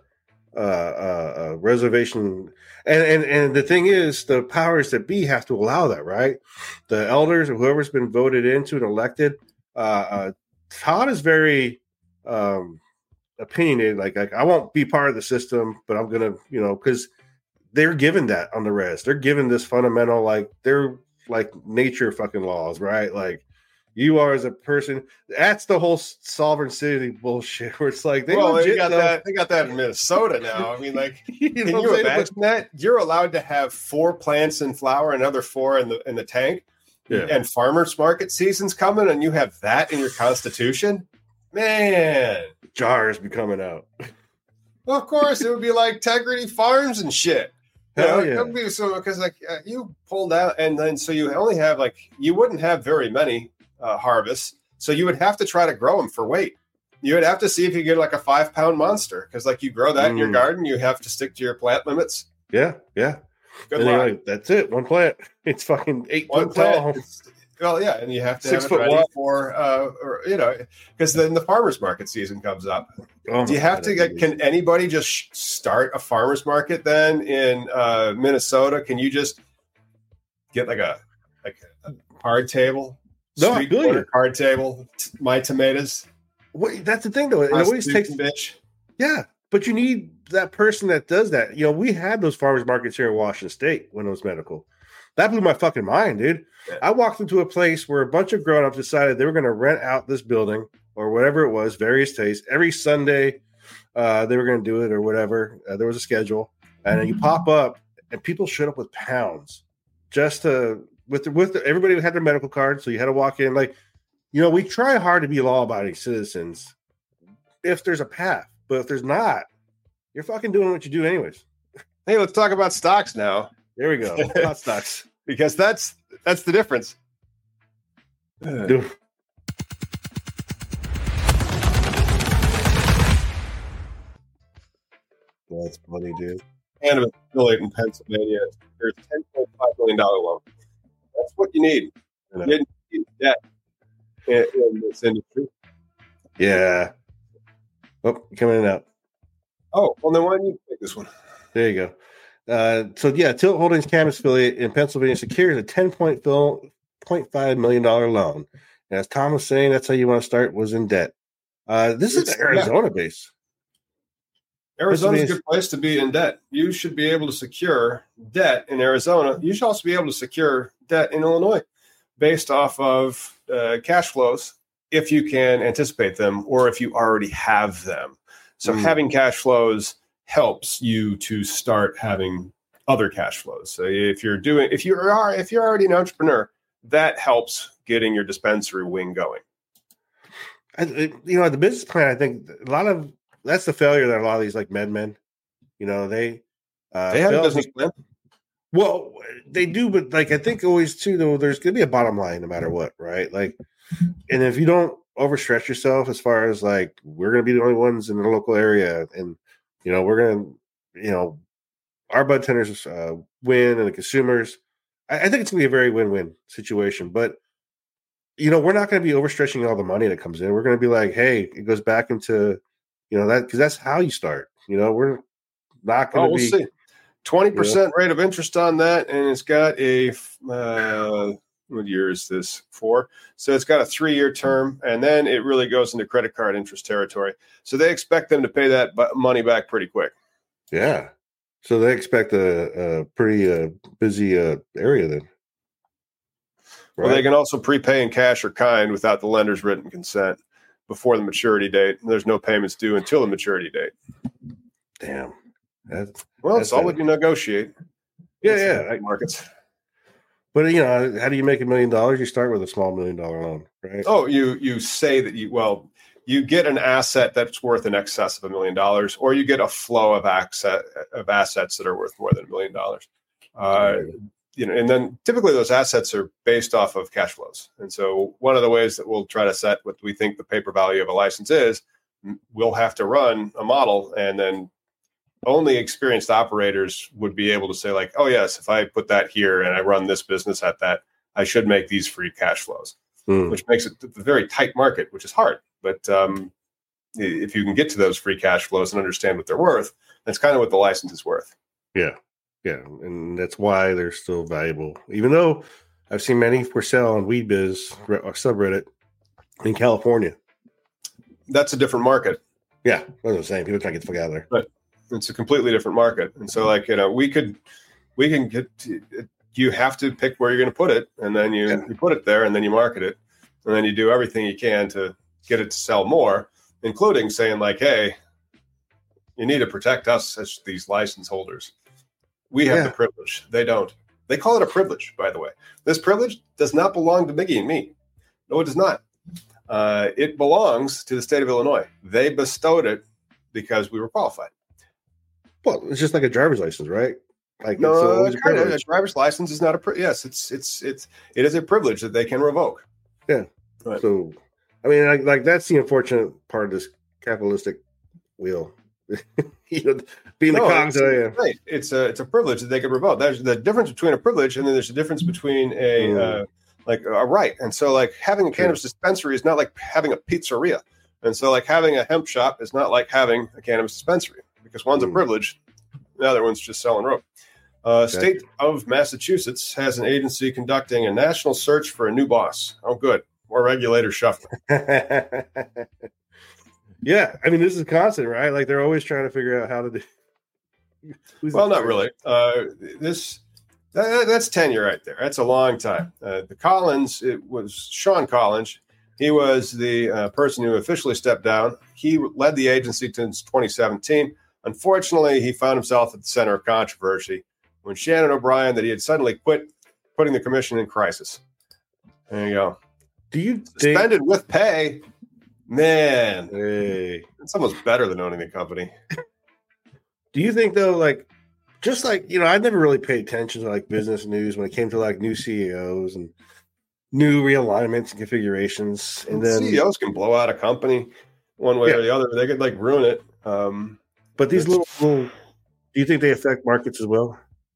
reservation? And the thing is, the powers that be have to allow that, right? The elders or whoever's been voted into and elected. Todd is very opinionated. Like I won't be part of the system, but I'm gonna, you know, because they're given that on the res. They're given this fundamental, like they're like nature fucking laws, right? Like you are as a person. That's the whole sovereign city bullshit. Where it's like they got that. They got that in Minnesota now. I mean, like, can you imagine that? You're allowed to have 4 plants in flower, another 4 in the tank, and farmers market season's coming, and you have that in your constitution. Man, jars be coming out. Well, of course, it would be like Integrity Farms and shit. Hell yeah. It would be so because like you pulled out, and then so you only have like you wouldn't have very many harvests, so you would have to try to grow them for weight. You would have to see if you get like a 5-pound monster because like you grow that in your garden, you have to stick to your plant limits. Yeah. Good luck. Like, that's it. One plant. It's fucking 8 foot tall. Well, yeah, and you have to 6 have foot it ready wide. for, or, you know, because then the farmer's market season comes up. Do you have to get? Can anybody just start a farmer's market then in Minnesota? Can you just get like a card table? No, I feel you. Card table. My tomatoes. Wait, that's the thing though. It always takes. Bitch. Yeah, but you need that person that does that. You know, we had those farmers markets here in Washington State when it was medical. That blew my fucking mind, dude. Yeah. I walked into a place where a bunch of grown-ups decided they were going to rent out this building or whatever it was, various tastes. Every Sunday, they were going to do it or whatever. There was a schedule. And then you pop up, and people showed up with pounds just to with everybody had their medical card, so you had to walk in. Like, you know, we try hard to be law-abiding citizens if there's a path. But if there's not, you're fucking doing what you do anyways. Hey, let's talk about stocks now. There we go. Not stocks. Because that's the difference. Dude. That's funny, dude. Cannabis affiliate in Pennsylvania. There's $10.5 million loan. That's what you need. You need debt in this industry. Yeah. Oh, coming out. Oh, well, then why don't you take this one? There you go. So Tilt Holdings Cannabis affiliate in Pennsylvania secures a $10.5 million loan. And as Tom was saying, that's how you want to start, was in debt. This is Arizona base. Arizona's a good place to be in debt. You should be able to secure debt in Arizona. You should also be able to secure debt in Illinois based off of cash flows if you can anticipate them or if you already have them. So having cash flows helps you to start having other cash flows. So if you're already an entrepreneur, that helps getting your dispensary wing going. The business plan, I think that's the failure that a lot of these like MedMen, they have a business plan. Well, they do, but like I think always too, though, there's going to be a bottom line no matter what, right? Like, and if you don't overstretch yourself as far as like we're going to be the only ones in the local area, and we're going to, our bud tenders win, and the consumers. I think it's going to be a very win-win situation. But, we're not going to be overstretching all the money that comes in. We're going to be like, hey, it goes back into, that because that's how you start. We're not going to be. We'll see. 20% rate of interest on that, and it's got a what year is this? 4. So it's got a 3-year term, and then it really goes into credit card interest territory. So they expect them to pay that money back pretty quick. Yeah. So they expect a pretty busy area then. Right? Well, they can also prepay in cash or kind without the lender's written consent before the maturity date. There's no payments due until the maturity date. Damn. It's all you negotiate. Yeah. Markets. But how do you make $1 million? You start with a small $1 million loan, right? Oh, you say that you get an asset that's worth in excess of $1 million, or you get a flow of assets that are worth more than $1 million. And then typically those assets are based off of cash flows. And so one of the ways that we'll try to set what we think the paper value of a license is, we'll have to run a model, and then only experienced operators would be able to say like, oh yes, if I put that here and I run this business at that, I should make these free cash flows, which makes it a very tight market, which is hard. But if you can get to those free cash flows and understand what they're worth, that's kind of what the license is worth. Yeah. Yeah. And that's why they're still valuable, even though I've seen many for sale on WeedBiz subreddit in California. That's a different market. Yeah. That's what I'm saying. People can't get the fuck out of there. But it's a completely different market. And so we can get you have to pick where you're going to put it, and then you put it there, and then you market it, and then you do everything you can to get it to sell more, including saying like, hey, you need to protect us as these license holders. We have the privilege. They don't. They call it a privilege, by the way. This privilege does not belong to Miggy and me. No, it does not. It belongs to the state of Illinois. They bestowed it because we were qualified. Well, it's just like a driver's license, right? Like no, a driver's license is not yes. It is a privilege that they can revoke. Yeah. Right. So, I mean, like that's the unfortunate part of this capitalistic wheel. Being the cogs. Right. It's a privilege that they can revoke. There's the difference between a privilege, and then there's a difference between a right. And so, like having a cannabis dispensary is not like having a pizzeria, and so like having a hemp shop is not like having a cannabis dispensary. Because one's a privilege, the other one's just selling rope. State of Massachusetts has an agency conducting a national search for a new boss. Oh, good. More regulators shuffling. Yeah. I mean, this is constant, right? Like they're always trying to figure out how to do. Well, not really. That's tenure right there. That's a long time. The Collins, it was Sean Collins. He was the person who officially stepped down. He led the agency since 2017. Unfortunately, he found himself at the center of controversy when Shannon O'Brien that he had suddenly quit, putting the commission in crisis. There you go. Do you suspended with pay? Man, hey. It's almost better than owning the company. Do you think though, like, just like I've never really paid attention to like business news when it came to like new CEOs and new realignments and configurations, and then CEOs can blow out a company one way or the other. They could like ruin it. But these little, do you think they affect markets as well?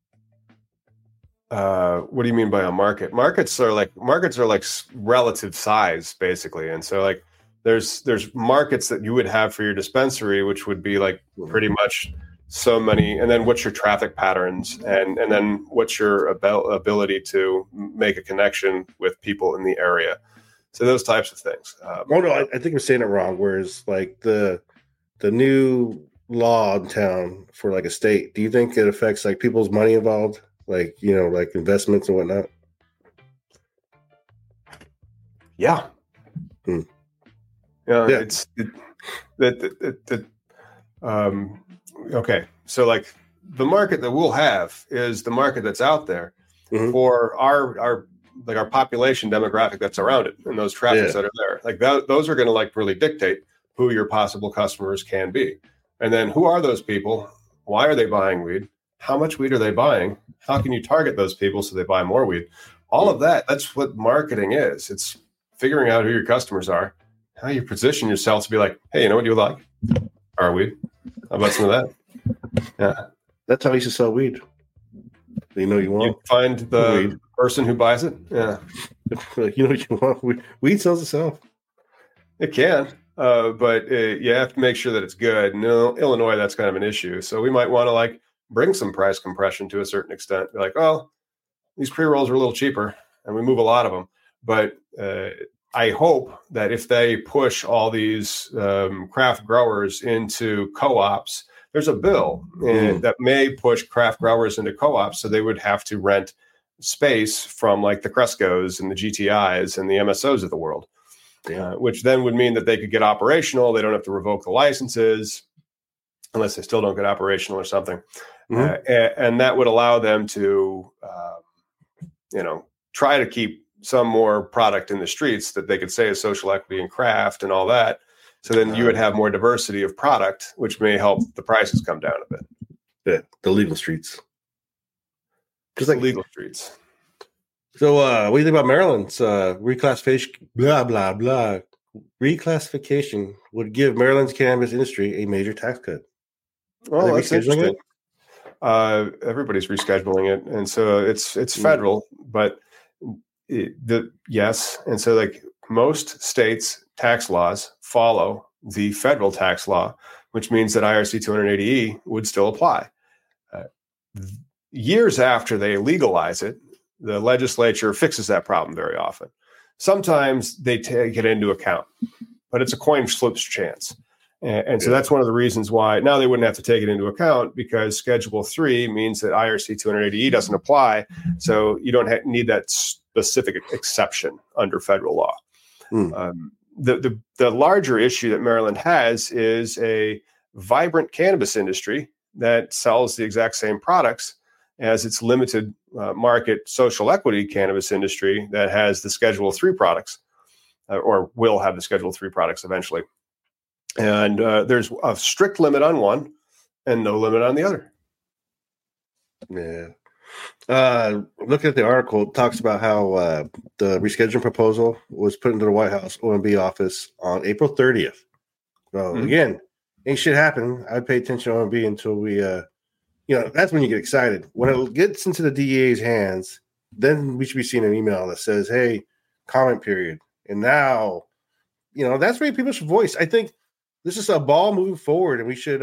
What do you mean by a market? Markets are like relative size, basically, and so like there's markets that you would have for your dispensary, which would be like pretty much so many, and then what's your traffic patterns, and then what's your ability to make a connection with people in the area. So those types of things. I think I'm saying it wrong. Whereas like the new law in town for like a state, do you think it affects like people's money involved, like like investments and whatnot? Yeah. It's okay. So like the market that we'll have is the market that's out there for our population demographic that's around it, and those traffics that are there. Like those are going to like really dictate who your possible customers can be. And then who are those people? Why are they buying weed? How much weed are they buying? How can you target those people so they buy more weed? All of that, that's what marketing is. It's figuring out who your customers are, how you position yourself to be like, hey, you know what you like? Our weed. How about some of that? Yeah. That's how I used to sell weed. You know you want. You find the person who buys it. Yeah. You know what you want. Weed sells itself. It can, but you have to make sure that it's good. No, Illinois, that's kind of an issue. So we might want to like bring some price compression to a certain extent. Be like, oh, these pre-rolls are a little cheaper, and we move a lot of them. But I hope that if they push all these craft growers into co-ops, there's a bill that may push craft growers into co-ops, so they would have to rent space from like the Crescos and the GTIs and the MSOs of the world, which then would mean that they could get operational. They don't have to revoke the licenses unless they still don't get operational or something. And that would allow them to, try to keep some more product in the streets that they could say is social equity and craft and all that. So then you would have more diversity of product, which may help the prices come down a bit. Yeah, the legal streets. Just like legal streets. So what do you think about Maryland's reclassification? Blah, blah, blah. Reclassification would give Maryland's cannabis industry a major tax cut. Oh, that's interesting. Everybody's rescheduling it. And so it's federal, but yes. And so like most states' tax laws follow the federal tax law, which means that IRC 280E would still apply. Years after they legalize it, the legislature fixes that problem very often. Sometimes they take it into account, but it's a coin flip's chance. And so that's one of the reasons why now they wouldn't have to take it into account, because Schedule 3 means that IRC 280E doesn't apply. So you don't need that specific exception under federal law. The larger issue that Maryland has is a vibrant cannabis industry that sells the exact same products as its limited market social equity cannabis industry that has the Schedule 3 products, or will have the Schedule 3 products eventually. And there's a strict limit on one and no limit on the other. Yeah. Looking at the article, it talks about how the rescheduling proposal was put into the White House OMB office on April 30th. So again, ain't shit happening. I pay attention to OMB until we, that's when you get excited. When it gets into the DEA's hands, then we should be seeing an email that says, hey, comment period. And now, that's where people should voice. I think this is a ball moving forward, and we should,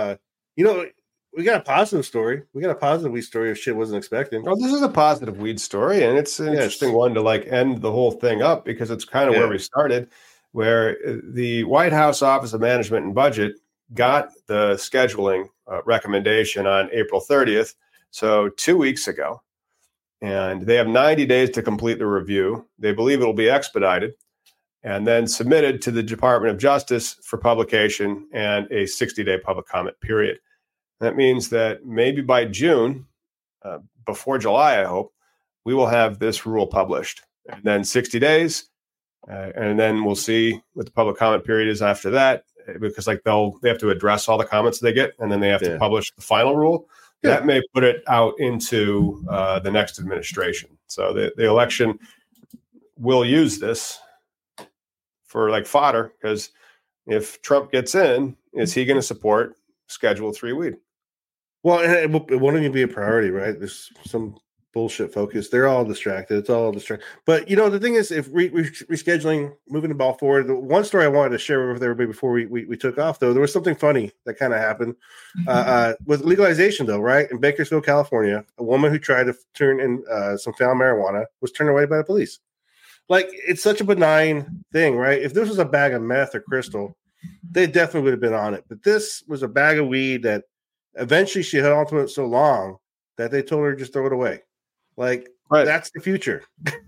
we got a positive story. We got a positive weed story if shit wasn't expecting. Well, this is a positive weed story, and it's an interesting one to like end the whole thing up, because it's kind of where we started, where the White House Office of Management and Budget got the scheduling recommendation on April 30th, so 2 weeks ago, and they have 90 days to complete the review. They believe it'll be expedited and then submitted to the Department of Justice for publication and a 60-day public comment period. That means that maybe by June, before July, I hope, we will have this rule published. And then 60 days, and then we'll see what the public comment period is after that, because like they have to address all the comments they get, and then they have to publish the final rule. Yeah. That may put it out into the next administration. So the election will use this for like fodder, because if Trump gets in, is he going to support Schedule 3 weed? Well, it won't even be a priority, right? There's some bullshit focus. They're all distracted. It's all distracted. But, the thing is, if rescheduling, moving the ball forward, the one story I wanted to share with everybody before we took off, though, there was something funny that kind of happened with legalization, though, right? In Bakersfield, California, a woman who tried to turn in some found marijuana was turned away by the police. Like, it's such a benign thing, right? If this was a bag of meth or crystal, they definitely would have been on it. But this was a bag of weed that eventually she held onto it so long that they told her to just throw it away. Like, that's the future,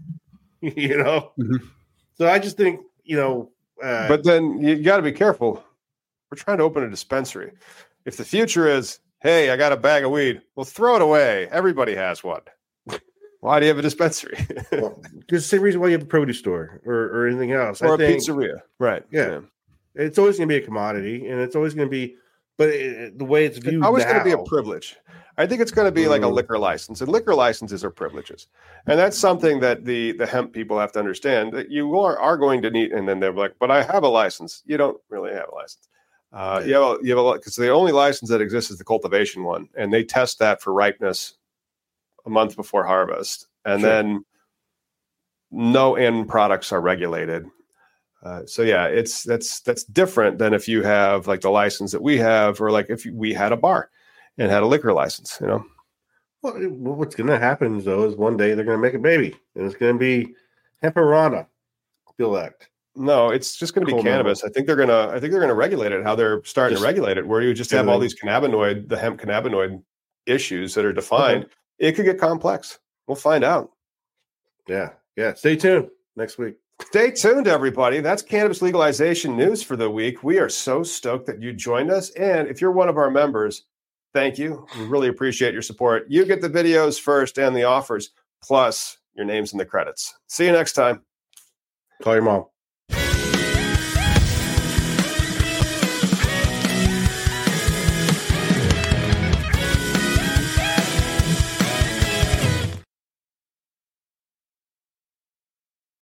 So I just think, but then you got to be careful. We're trying to open a dispensary. If the future is, hey, I got a bag of weed, well, throw it away. Everybody has one. Why do you have a dispensary? Well, the same reason why you have a produce store or anything else. Or a pizzeria. Right. Yeah. It's always going to be a commodity, and it's always going to be, but the way it's viewed it's always going to be a privilege. I think it's going to be like a liquor license, and liquor licenses are privileges. And that's something that the hemp people have to understand, that you are going to need, and then they're like, but I have a license. You don't really have a license. You have a because the only license that exists is the cultivation one, and they test that for ripeness a month before harvest, and Sure. then no end products are regulated. So yeah, that's different than if you have like the license that we have, or like if we had a bar and had a liquor license, you know. Well, what's going to happen though is one day they're going to make a baby, and it's going to be Hemperana Select. No, it's just going to be Cool, cannabis. I think they're gonna regulate it. How they're starting to regulate it, where you just have all these the hemp cannabinoid issues that are defined. Okay. It could get complex. We'll find out. Yeah. Stay tuned next week. Stay tuned, everybody. That's cannabis legalization news for the week. We are so stoked that you joined us. And if you're one of our members, thank you. We really appreciate your support. You get the videos first and the offers, plus your name's in the credits. See you next time. Call your mom.